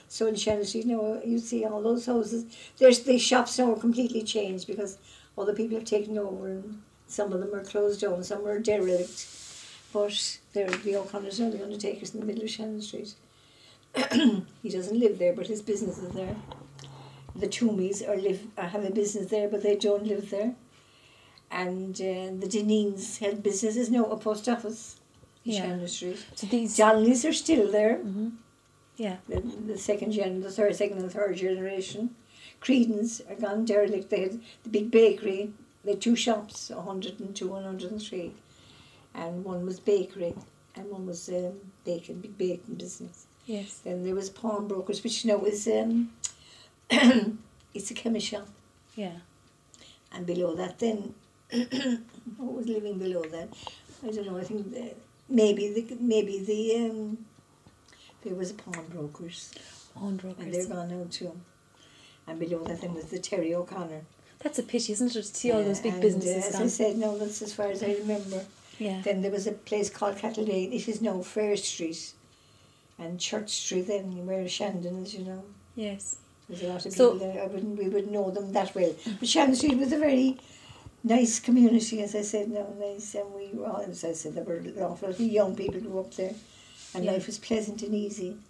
So in Shannon Street now, you see all those houses. The shops now are completely changed because all the people have taken over, and some of them are closed down, some are derelict. But they're the O'Connors now, the undertakers in the middle of Shannon Street. He doesn't live there, but his business is there. The Toomeys have a business there, but they don't live there. And the Deneen's had businesses now, a post office in Shannon Street. So these Donnellys are still there. Mm-hmm. Yeah. The second and third generation. Creedon's are gone derelict. They had the big bakery. They had two shops, 102 and 103. And one was bakery, and one was big baking business. Yes. Then there was pawnbrokers, which now is it's a chemist shop. Yeah. And below that, then what was living below that? I don't know. I think maybe there was a pawnbrokers. Pawnbrokers. And they're gone now too. And below that, then was the Terry O'Connor. That's a pity, isn't it, to see all those big and, businesses as gone? I said, no, that's as far as I remember. Yeah. Then there was a place called Cattlelane. It is now Fair Street. And Church Street then, where Shandon is, you know. Yes. There's a lot of people there. We wouldn't know them that well. But Shannon Street was a very nice community, as I said, no, nice. And we were all, as I said, there were an awful lot of young people who grew up there. And life was pleasant and easy.